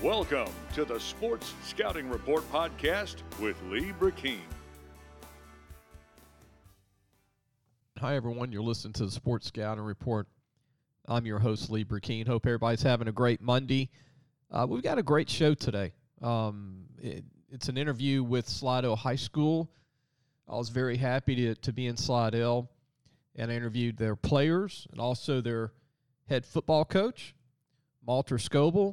Welcome to the Sports Scouting Report podcast with Lee Burkeen. Hi, everyone. You're listening to the Sports Scouting Report. I'm your host, Lee Burkeen. Hope everybody's having a great Monday. We've got a great show today. It's an interview with Slidell High School. I was very happy to be in Slidell, and I interviewed their players and also their head football coach, Walter Scoble,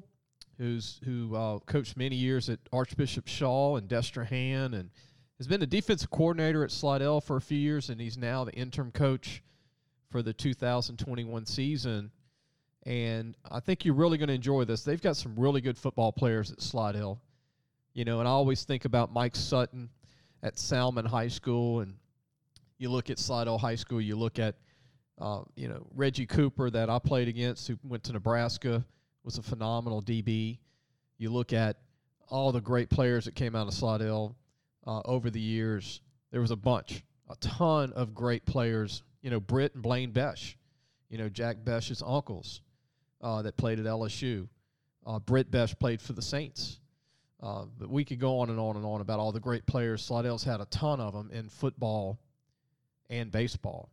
who coached many years at Archbishop Shaw and Destrehan and has been the defensive coordinator at Slidell for a few years, and he's now the interim coach for the 2021 season. And I think you're really going to enjoy this. They've got some really good football players at Slidell. You know, and I always think about Mike Sutton at Salmon High School, and you look at Slidell High School, you look at, Reggie Cooper that I played against who went to Nebraska, was a phenomenal DB. You look at all the great players that came out of Slidell over the years. There was a ton of great players. You know, Britt and Blaine Besh, Jack Besh's uncles that played at LSU. Britt Besh played for the Saints. But we could go on and on and on about all the great players. Slidell's had a ton of them in football and baseball.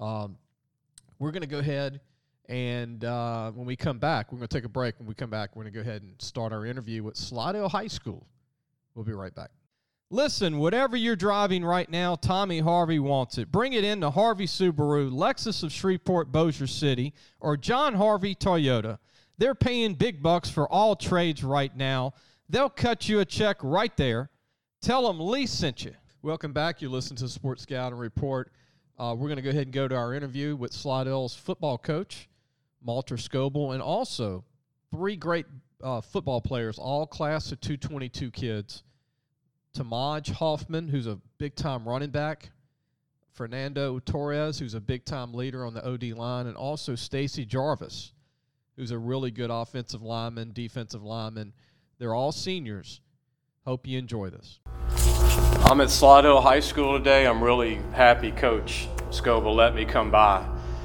We're going to go ahead and when we come back, we're going to take a break. When we come back, we're going to go ahead and start our interview with Slidell High School. We'll be right back. Listen, whatever you're driving right now, Tommy Harvey wants it. Bring it in to Harvey Subaru, Lexus of Shreveport, Bossier City, or John Harvey Toyota. They're paying big bucks for all trades right now. They'll cut you a check right there. Tell them Lee sent you. Welcome back. You listen to the Sports Scouting Report. We're going to go ahead and go to our interview with Slidell's football coach, Walter Scoble, and also three great football players, all class of 222 kids. Tamaj Hoffman, who's a big-time running back, Fernando Torres, who's a big-time leader on the OD line, and also Stacy Jarvis, who's a really good offensive lineman, defensive lineman. They're all seniors. Hope you enjoy this. I'm at Slidell High School today. I'm really happy Coach Scoble let me come by.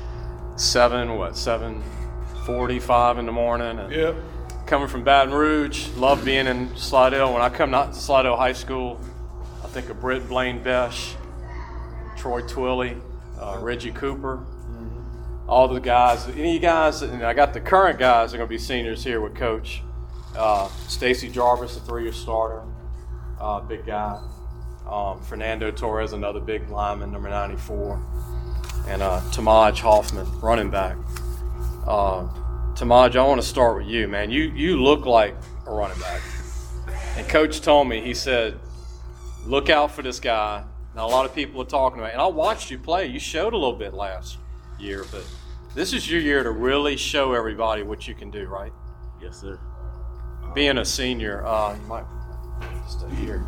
7:45 in the morning. And Yep. Coming from Baton Rouge, love being in Slidell. When I come out to Slidell High School, I think of Britt Blaine Besh, Troy Twilley, Reggie Cooper, all the guys. Any of you guys, and I got the current guys that are going to be seniors here with Coach. Stacy Jarvis, a 3-year starter, big guy. Fernando Torres, another big lineman, number 94. And Tamaj Hoffman, running back. Tamaj, I want to start with you, man. You look like a running back. And Coach told me, he said, look out for this guy. Now, a lot of people are talking about it. And I watched you play. You showed a little bit last year, but this is your year to really show everybody what you can do, right? Yes, sir. Being a senior, you might stay here.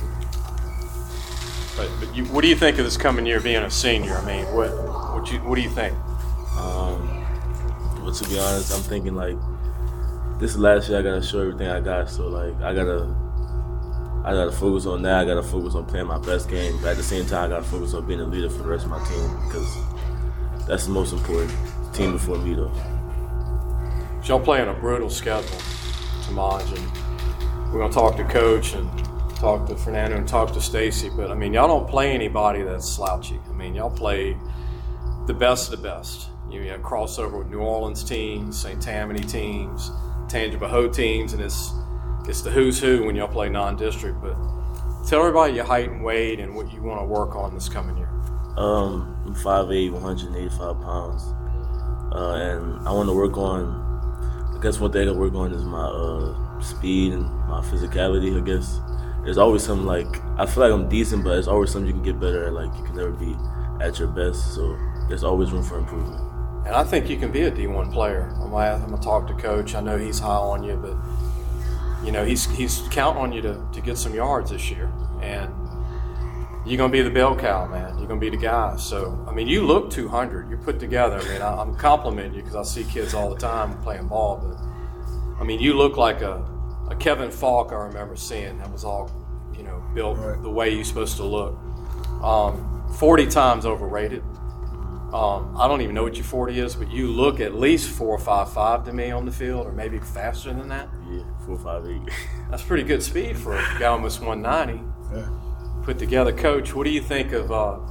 But what do you think of this coming year being a senior? I mean, what do you think? But to be honest, I'm thinking like this is last year. I gotta show everything I got. So like I gotta focus on that. I gotta focus on playing my best game. But at the same time, I gotta focus on being a leader for the rest of my team because that's the most important. Team before me, though. So y'all playing a brutal schedule, Tamaj, and we're gonna talk to Coach and talk to Fernando and talk to Stacy. But I mean, y'all don't play anybody that's slouchy. I mean, y'all play the best of the best. You have crossover with New Orleans teams, St. Tammany teams, Tangipahoa teams, and it's the who's who when y'all play non-district. But tell everybody your height and weight and what you want to work on this coming year. I'm 5'8", 185 pounds, and I want to work on. I guess one thing I got to work on is my speed and my physicality. I guess there's always something like I feel like I'm decent, but there's always something you can get better at. Like you can never be at your best, so there's always room for improvement. And I think you can be a D1 player. I'm gonna talk to Coach. I know he's high on you, but he's counting on you to get some yards this year. And you're gonna be the bell cow, man. You're gonna be the guy. So I mean, you look 200. You're put together. I mean, I'm complimenting you because I see kids all the time playing ball, but I mean, you look like a Kevin Falk I remember seeing that was all built the way you're supposed to look. 40 times overrated. I don't even know what your 40 is, but you look at least 4.55 to me on the field, or maybe faster than that. Yeah, 4.58. That's pretty good speed for a guy almost 190. Yeah. Put together. Coach, what do you think of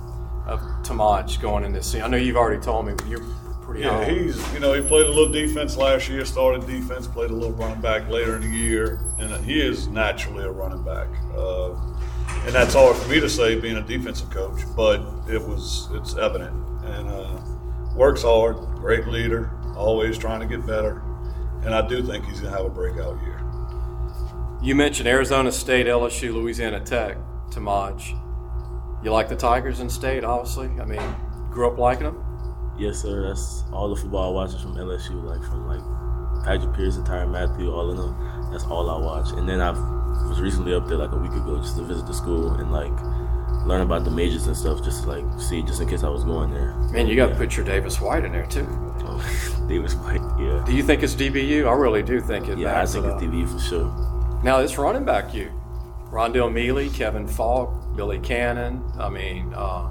Tamaj going in this season? I know you've already told me, but you're pretty Yeah, high. he played a little defense last year, started defense, played a little running back later in the year, and he is naturally a running back. And that's hard for me to say being a defensive coach, but it's evident. And works hard, great leader, always trying to get better. And I do think he's going to have a breakout year. You mentioned Arizona State, LSU, Louisiana Tech, Tamaj. You like the Tigers in state, obviously? I mean, grew up liking them? Yes, sir. That's all the football I watch is from LSU, from Patrick Pearson, Tyrann Mathieu, all of them. That's all I watch. And then I was recently up there a week ago just to visit the school and learn about the majors and stuff, just to see, just in case I was going there. Man, you got to put your Davis White in there too. Oh, Davis White, yeah. Do you think it's DBU? I really do think it. Yeah, I think it's DBU for sure. Now it's running back you, Rondell Mealy, Kevin Falk, Billy Cannon. I mean,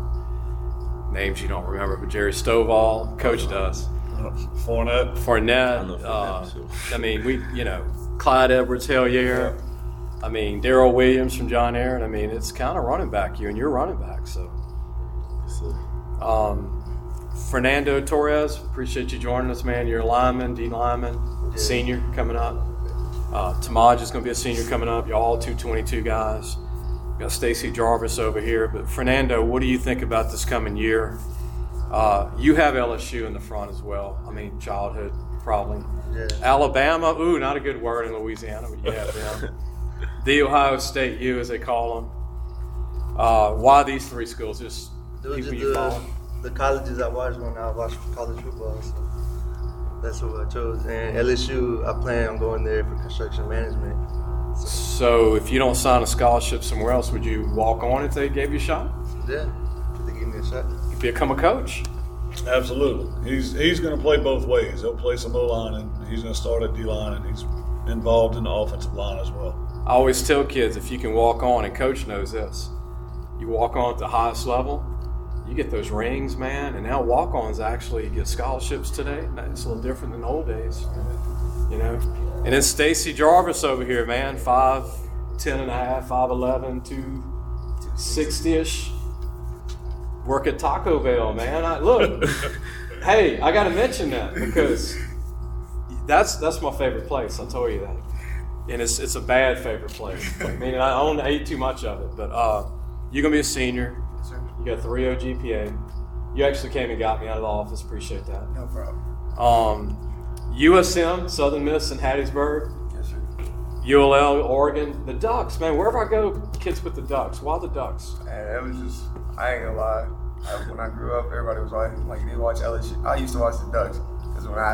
names you don't remember, but Jerry Stovall, Coach does. Fournette. I know Fournette, too. I mean, Clyde Edwards, hell yeah. I mean, Darrell Williams from John Aaron. I mean, it's kind of running back you, and you're running back. So, Yes, sir. Fernando Torres, appreciate you joining us, man. You're a lineman, D lineman, senior coming up. Tamaj is going to be a senior coming up. You're all 222 guys. Got Stacy Jarvis over here. But Fernando, what do you think about this coming year? You have LSU in the front as well. I mean, childhood probably. Yeah. Alabama, not a good word in Louisiana, but you have them. The Ohio State U, as they call them. Why these three schools? Just Those people are you follow? the colleges I watched when I watched college football. So that's what I chose. And LSU, I plan on going there for construction management. So if you don't sign a scholarship somewhere else, would you walk on if they gave you a shot? Yeah, if they give me a shot. You become a coach? Absolutely. He's going to play both ways. He'll play some O-line, and he's going to start at D-line, and he's involved in the offensive line as well. I always tell kids, if you can walk on, and Coach knows this, you walk on at the highest level, you get those rings, man, and now walk-ons actually get scholarships today. It's a little different than the old days, you know. And then Stacy Jarvis over here, man, 5'10 and a half, 5'11", 260-ish. Work at Taco Bell, man. Look, hey, I got to mention that because that's my favorite place. I'll tell you that. And it's a bad favorite place. Meaning I don't ate too much of it. But you're going to be a senior. Yes, sir. You got 3.0 GPA. You actually came and got me out of the office. Appreciate that. No problem. USM, Southern Miss in Hattiesburg. Yes, sir. ULL, Oregon. The Ducks, man. Wherever I go, kids with the Ducks. Why the Ducks? And it was just, I ain't gonna lie. When I grew up, everybody was like they watch LSU. I used to watch the Ducks because when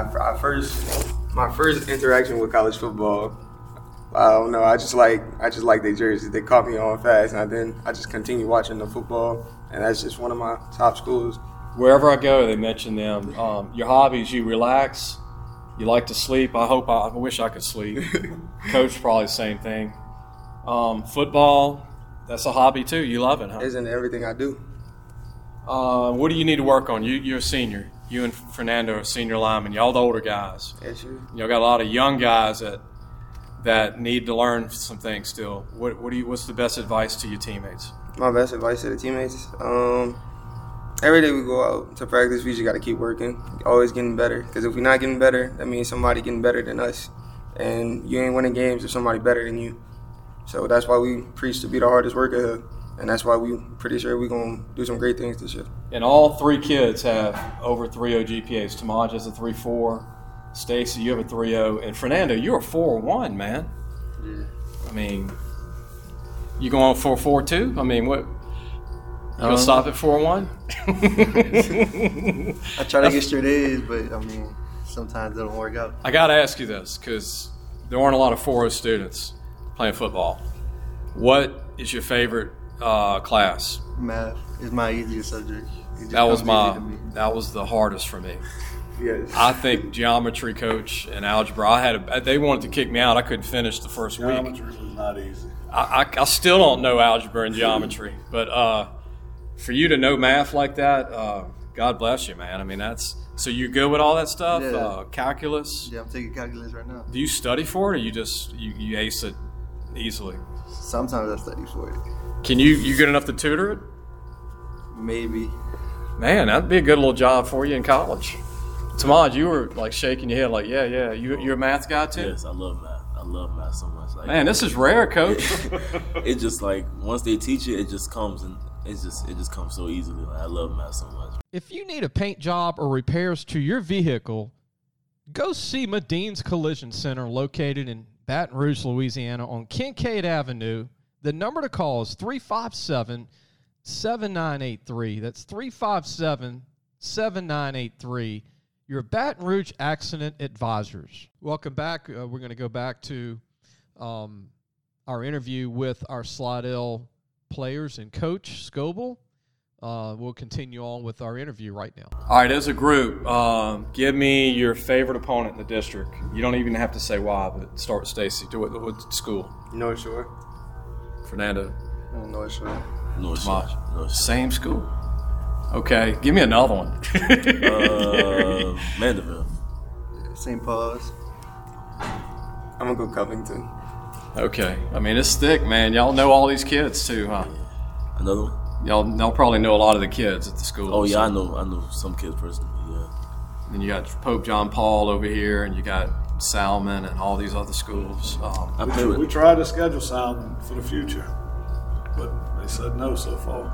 my first interaction with college football, I don't know. I just like their jerseys. They caught me on fast, and then I just continued watching the football, and that's just one of my top schools. Wherever I go, they mention them. Your hobbies, you relax. You like to sleep. I wish I could sleep. Coach, probably the same thing. Football, that's a hobby too. You love it, huh? Isn't everything I do? What do you need to work on? You're a senior. You and Fernando are senior linemen. Y'all the older guys. Yes, sir. Y'all got a lot of young guys that need to learn some things still. What's the best advice to your teammates? My best advice to the teammates. Every day we go out to practice, we just got to keep working, always getting better. Because if we're not getting better, that means somebody getting better than us. And you ain't winning games if somebody better than you. So that's why we preach to be the hardest worker. And that's why we pretty sure we're going to do some great things this year. And all three kids have over 3.0 GPAs. Tamaj has a 3.4. Stacy, you have a 3.0. And Fernando, you're a 4.1, man. Yeah. I mean, you going for 4.2? I mean, what? You going to stop at 4.1? I try to get straight A's, but I mean, sometimes it don't work out. I got to ask you this because there aren't a lot of 4.0 students playing football. What is your favorite class? Math is my easiest subject. That was the hardest for me. Yes. I think geometry, coach, and algebra. They wanted to kick me out. I couldn't finish the first week. Geometry was not easy. I still don't know algebra and geometry, but for you to know math like that, God bless you, man. I mean, so you good with all that stuff? Yeah. Calculus? Yeah, I'm taking calculus right now. Do you study for it, or you just you ace it easily? Sometimes I study for it. Can you good enough to tutor it? Maybe. Man, that'd be a good little job for you in college. Tamaj, you were like shaking your head like, yeah. You're a math guy too? Yes, I love math. I love math so much. Like, Man, this is rare, Coach. It just like once they teach it just comes and it just comes so easily. Like, I love math so much. If you need a paint job or repairs to your vehicle, go see Madine's Collision Center located in Baton Rouge, Louisiana on Kincaid Avenue. The number to call is 357-7983. That's 357-7983. Your Baton Rouge Accident Advisors. Welcome back. We're going to go back to our interview with our Slidell players and Coach Scoble. We'll continue on with our interview right now. All right, as a group, give me your favorite opponent in the district. You don't even have to say why, but start with Stacy. What school? North Shore. Fernando. North Shore. North Shore. Same school. Okay, give me another one. Mandeville. St. Paul's. I'm going to go Covington. Okay, I mean, it's thick, man. Y'all know all these kids too, huh? Another one? Y'all probably know a lot of the kids at the school. Oh, yeah, I know some kids personally, yeah. And you got Pope John Paul over here, and you got Salmon and all these other schools. We tried to schedule Salmon for the future, but they said no so far.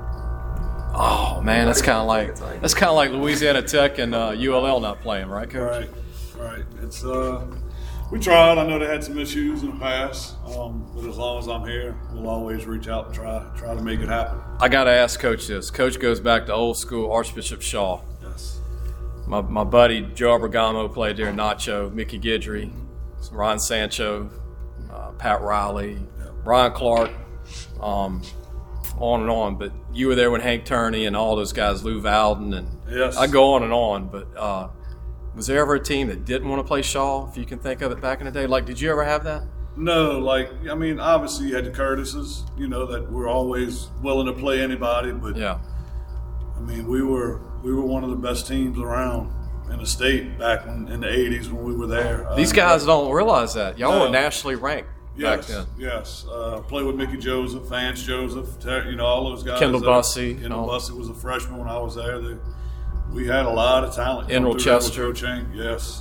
Oh man, that's kind of like Louisiana Tech and ULL not playing, right, Coach? Right. It's we tried. I know they had some issues in the past, but as long as I'm here, we'll always reach out and try to make it happen. I got to ask Coach this. Coach goes back to old school Archbishop Shaw. Yes. My buddy Joe Abergamo played there. Nacho, Mickey Guidry, Ron Sancho, Pat Riley, Brian Clark. On and on, but you were there when Hank Turney and all those guys, Lou Valden, and yes. I go on and on, but was there ever a team that didn't want to play Shaw, if you can think of it, back in the day? Like, did you ever have that? No, obviously you had the Curtises, that were always willing to play anybody, but yeah. I mean, we were one of the best teams around in the state back in the 80s when we were there. These guys don't realize that. Y'all were nationally ranked. Yes, back then. yes. Played with Mickey Joseph, Vance Joseph, all those guys. Kendall Bussey. Kendall Bussey was a freshman when I was there. We had a lot of talent. Enroll Chester. Yes.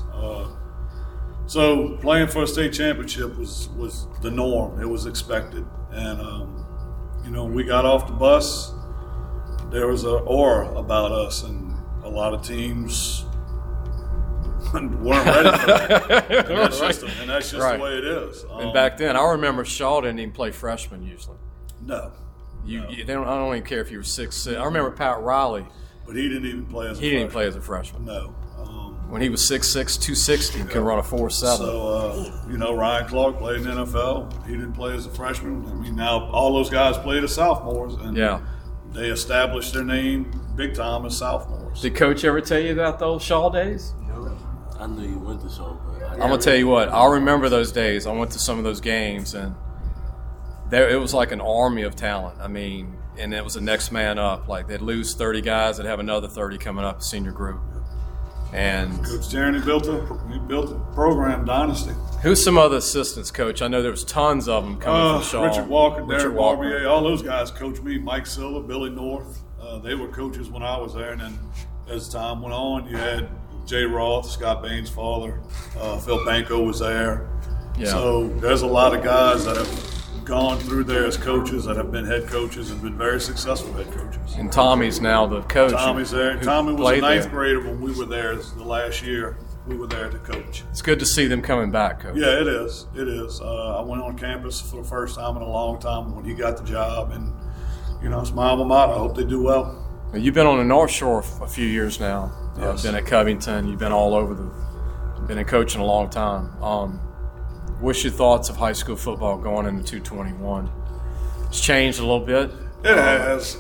So playing for a state championship was the norm. It was expected. And, when we got off the bus, there was an aura about us, and a lot of teams weren't ready for that. And that's just right. The way it is. And back then, I remember Shaw didn't even play freshmen usually. No. I don't even care if you were 6'6". I remember Pat Riley. But he didn't even play as a freshman. He didn't play as a freshman. No. When he was 6'6", 260, he could run a 4.7. So, Ryan Clark played in the NFL. He didn't play as a freshman. I mean, now all those guys played as sophomores, and they established their name big time as sophomores. Did Coach ever tell you about those Shaw days? I knew you went to Shaw, but I'm going to tell you what. I'll remember those days. I went to some of those games, and it was like an army of talent. I mean, and it was the next man up. Like, they'd lose 30 guys, they'd have another 30 coming up, senior group. And Coach Tierney built a program dynasty. Who's some other assistants, Coach? I know there was tons of them coming from Shaw. Richard Walker, Derek Barbier, all those guys coached me. Mike Silva, Billy North. They were coaches when I was there. And then as time went on, you had Jay Roth, Scott Bain's father. Phil Banco was there. Yeah. So there's a lot of guys that have gone through there as coaches that have been head coaches and been very successful head coaches. And Tommy's now the coach. Tommy's there. Tommy was a ninth grader when we were there. The last year we were there to coach. It's good to see them coming back, Coach. Yeah, it is. It is. I went on campus for the first time in a long time when he got the job, and it's my alma mater. I hope they do well. You've been on the North Shore a few years now. Yes. Been at Covington. You've been all over been in coaching a long time. What's your thoughts of high school football going into 221? It's changed a little bit. It has.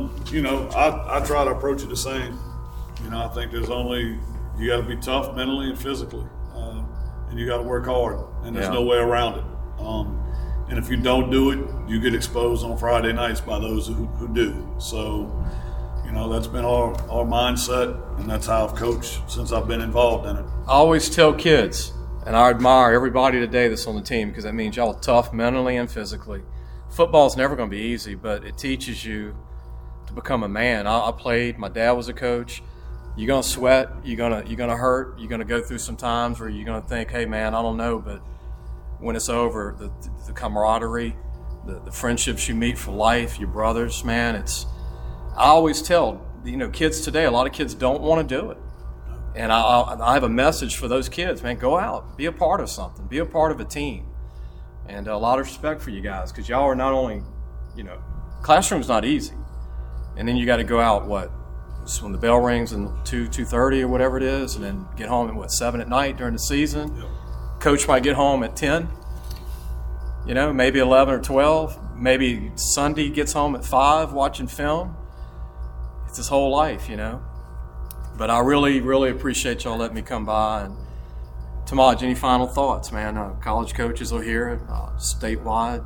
I try to approach it the same. I think you got to be tough mentally and physically, and you got to work hard, and there's no way around it. And if you don't do it, you get exposed on Friday nights by those who do. So That's been our mindset, and that's how I've coached since I've been involved in it. I always tell kids, and I admire everybody today that's on the team because that means y'all are tough mentally and physically. Football's never going to be easy, but it teaches you to become a man. I played. My dad was a coach. You're gonna sweat. You're gonna hurt. You're gonna go through some times where you're gonna think, "Hey, man, I don't know," but when it's over, the camaraderie, the friendships you meet for life, your brothers, man, I always tell, kids today, a lot of kids don't want to do it. And I have a message for those kids, man, go out, be a part of something, be a part of a team. And a lot of respect for you guys because y'all are not only, classroom's not easy. And then you got to go out, it's when the bell rings and 2:30 or whatever it is, and then get home at 7 at night during the season. Yep. Coach might get home at 10, maybe 11 or 12. Maybe Sunday gets home at 5 watching film. It's his whole life, But I really, really appreciate y'all letting me come by. And Tamaj, any final thoughts, man? College coaches are here, statewide.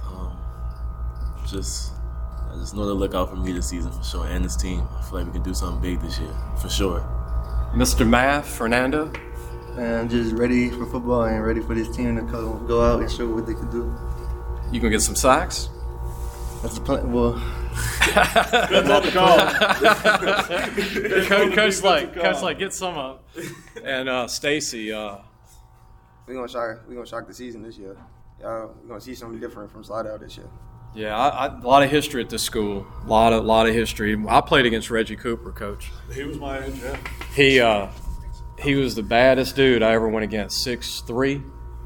I just know to look out for me this season for sure, and this team. I feel like we can do something big this year, for sure. Mr. Math, Fernando? Man, I'm just ready for football and ready for this team to go out and show what they can do. You gonna get some sacks? That's the plan. Well, good luck call. Coach, like, get some up. And Stacy, we're gonna shock the season this year. We're gonna see something different from Slidell this year. Yeah, a lot of history at this school. A lot of history. I played against Reggie Cooper, Coach. He was my age, yeah. He was the baddest dude I ever went against. 6'3",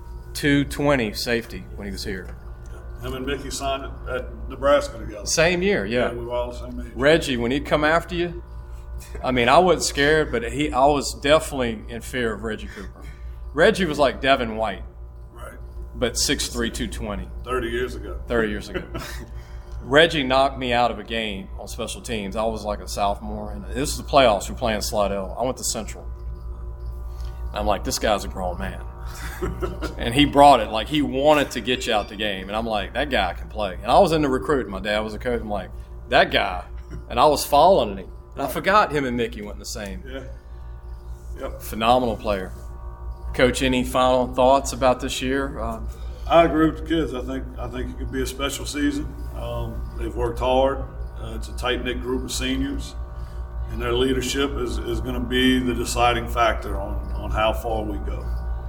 220 safety when he was here. Him and Mickey signed at Nebraska together. Same year, yeah. We were all the same age. Reggie, when he'd come after you, I wasn't scared, but I was definitely in fear of Reggie Cooper. Reggie was like Devin White. But 6'3", 220. 30 years ago. Reggie knocked me out of a game on special teams. I was like a sophomore, and this is the playoffs. We're playing Slidell. I went to Central. I'm like, this guy's a grown man. And he brought it. Like, he wanted to get you out the game. And I'm like, that guy can play. And I was in the recruit. My dad was a coach. I'm like, that guy. And I was following him. And I forgot him and Mickey went the same. Yeah. Yep. Phenomenal player. Coach, any final thoughts about this year? I agree with the kids. I think it could be a special season. They've worked hard. It's a tight-knit group of seniors, and their leadership is going to be the deciding factor on how far we go.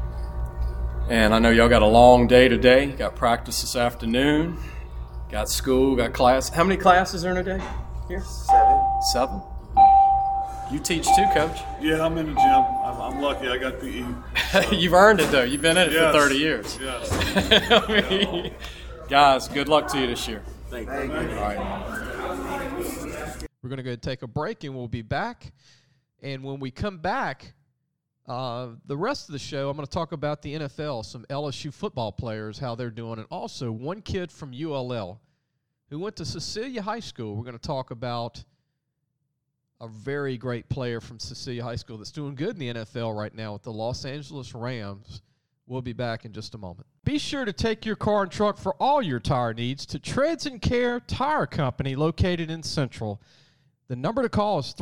And I know y'all got a long day today. You got practice this afternoon, got school, got class. How many classes are in a day here? 7? You teach too, Coach. Yeah, I'm in the gym. I'm lucky I got PE. So. You've earned it, though. You've been in it for 30 years. Yes. Guys, good luck to you this year. Thank you. All right. We're going to go take a break, and we'll be back. And when we come back, the rest of the show, I'm going to talk about the NFL, some LSU football players, how they're doing, and also one kid from ULL who went to Cecilia High School. We're going to talk about a very great player from Cecilia High School that's doing good in the NFL right now with the Los Angeles Rams. We'll be back in just a moment. Be sure to take your car and truck for all your tire needs to Treads and Care Tire Company located in Central. The number to call is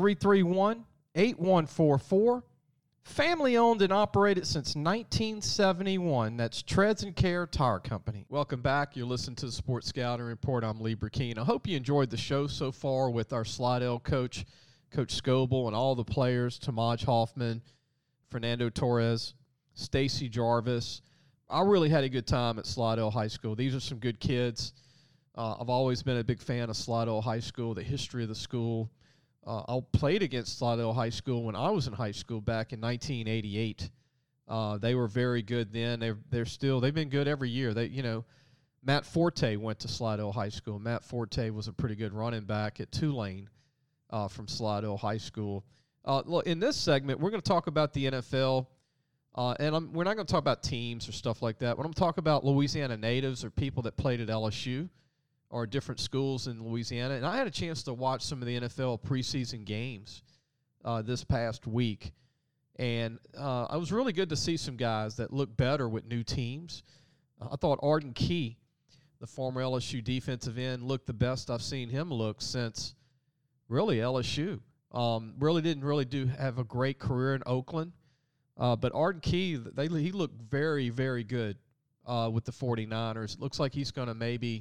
331-8144. Family owned and operated since 1971. That's Treads and Care Tire Company. Welcome back. You're listening to the Sports Scouting Report. I'm Lee Burkeen. I hope you enjoyed the show so far with our Slidell coach, Coach Scoble, and all the players, Tamaj Hoffman, Fernando Torres, Stacy Jarvis. I really had a good time at Slidell High School. These are some good kids. I've always been a big fan of Slidell High School, the history of the school. I played against Slidell High School when I was in high school back in 1988. They were very good then. They've been good every year. Matt Forte went to Slidell High School. Matt Forte was a pretty good running back at Tulane from Slidell High School. Look, in this segment, we're going to talk about the NFL. And we're not going to talk about teams or stuff like that. But I'm talking about Louisiana natives or people that played at LSU or different schools in Louisiana. And I had a chance to watch some of the NFL preseason games this past week. And it was really good to see some guys that look better with new teams. I thought Arden Key, the former LSU defensive end, looked the best I've seen him look since really LSU. Really didn't have a great career in Oakland. But Arden Key, he looked very, very good with the 49ers. Looks like he's going to maybe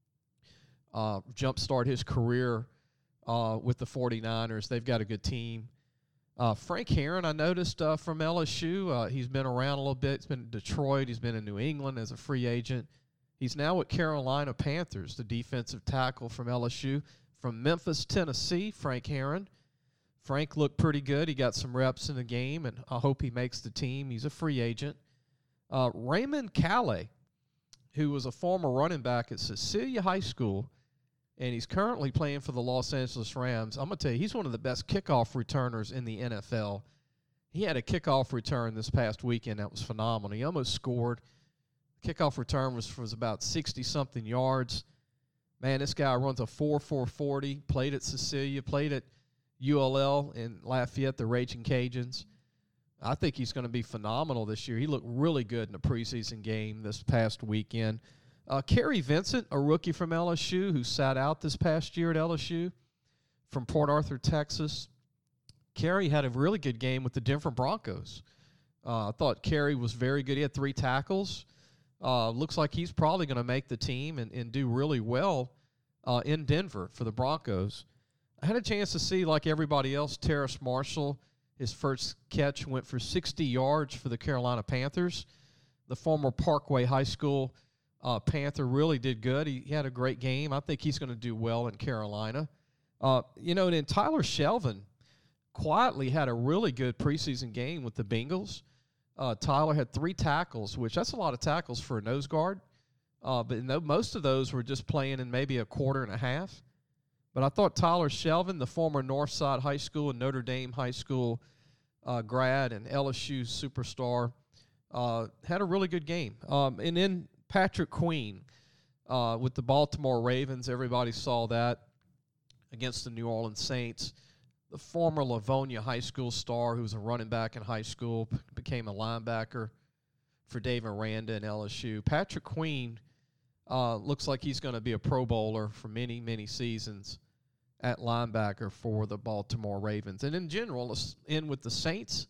jumpstart his career with the 49ers. They've got a good team. Frank Herron, I noticed from LSU. He's been around a little bit. He's been in Detroit. He's been in New England as a free agent. He's now with Carolina Panthers, the defensive tackle from LSU. From Memphis, Tennessee, Frank Herron. Frank looked pretty good. He got some reps in the game, and I hope he makes the team. He's a free agent. Raymond Calais, who was a former running back at Cecilia High School, and he's currently playing for the Los Angeles Rams. I'm going to tell you, he's one of the best kickoff returners in the NFL. He had a kickoff return this past weekend that was phenomenal. He almost scored. The kickoff return was about 60-something yards. Man, this guy runs a 4.40, played at Cecilia, played at ULL in Lafayette, the Raging Cajuns. I think he's going to be phenomenal this year. He looked really good in the preseason game this past weekend. Kerry Vincent, a rookie from LSU who sat out this past year at LSU from Port Arthur, Texas. Kerry had a really good game with the Denver Broncos. I thought Kerry was very good. He had 3 tackles. Looks like he's probably going to make the team and do really well in Denver for the Broncos. I had a chance to see, like everybody else, Terrace Marshall. His first catch went for 60 yards for the Carolina Panthers. The former Parkway High School Panther really did good. He had a great game. I think he's going to do well in Carolina. And then Tyler Shelvin quietly had a really good preseason game with the Bengals. Tyler had 3 tackles, which that's a lot of tackles for a nose guard. But most of those were just playing in maybe a quarter and a half. But I thought Tyler Shelvin, the former Northside High School and Notre Dame High School grad and LSU superstar, had a really good game. And then Patrick Queen with the Baltimore Ravens, everybody saw that against the New Orleans Saints. The former Livonia High School star who was a running back in high school became a linebacker for Dave Aranda and LSU. Patrick Queen looks like he's going to be a Pro Bowler for many, many seasons at linebacker for the Baltimore Ravens. And in general, let's end with the Saints.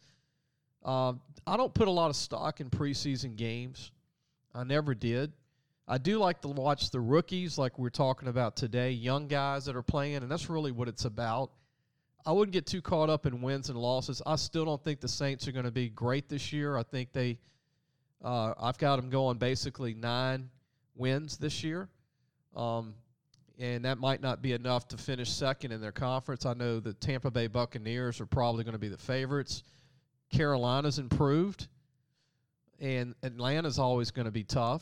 I don't put a lot of stock in preseason games. I never did. I do like to watch the rookies like we're talking about today, young guys that are playing, and that's really what it's about. I wouldn't get too caught up in wins and losses. I still don't think the Saints are going to be great this year. I think I've got them going basically 9 wins this year. And that might not be enough to finish second in their conference. I know the Tampa Bay Buccaneers are probably going to be the favorites. Carolina's improved, and Atlanta's always going to be tough.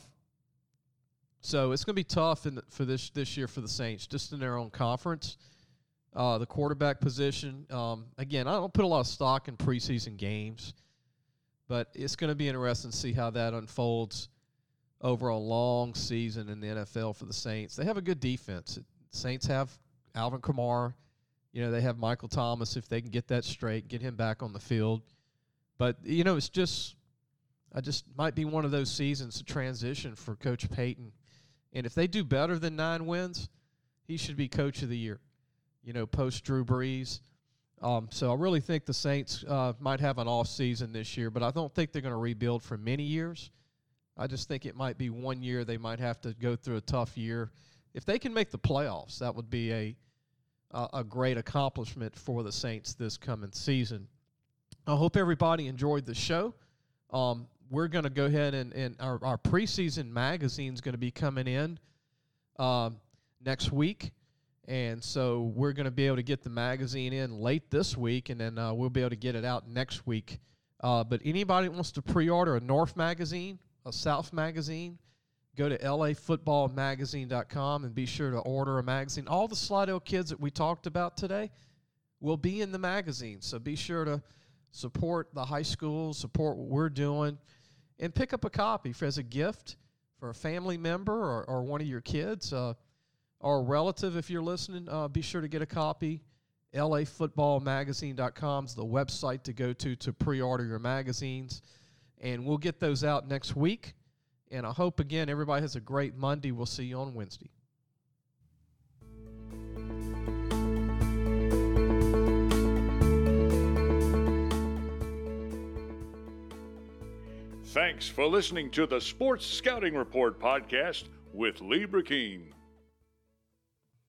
So it's going to be tough for this year for the Saints, just in their own conference. The quarterback position, again, I don't put a lot of stock in preseason games, but it's going to be interesting to see how that unfolds over a long season in the NFL for the Saints. They have a good defense. The Saints have Alvin Kamara. They have Michael Thomas if they can get that straight, get him back on the field. But, it's just might be one of those seasons to transition for Coach Payton. And if they do better than 9 wins, he should be Coach of the Year, post Drew Brees. So I really think the Saints might have an off season this year, but I don't think they're going to rebuild for many years. I just think it might be one year they might have to go through a tough year. If they can make the playoffs, that would be a great accomplishment for the Saints this coming season. I hope everybody enjoyed the show. We're going to go ahead and our preseason magazine is going to be coming in next week. And so we're going to be able to get the magazine in late this week, and then we'll be able to get it out next week. But anybody that wants to pre-order a North magazine, a South magazine, go to lafootballmagazine.com and be sure to order a magazine. All the Slidell kids that we talked about today will be in the magazine. So be sure to support the high school, support what we're doing, and pick up a copy as a gift for a family member or one of your kids or a relative if you're listening. Be sure to get a copy. lafootballmagazine.com is the website to go to pre-order your magazines. And we'll get those out next week. And I hope, again, everybody has a great Monday. We'll see you on Wednesday. Thanks for listening to the Sports Scouting Report podcast with Lee Burkeen.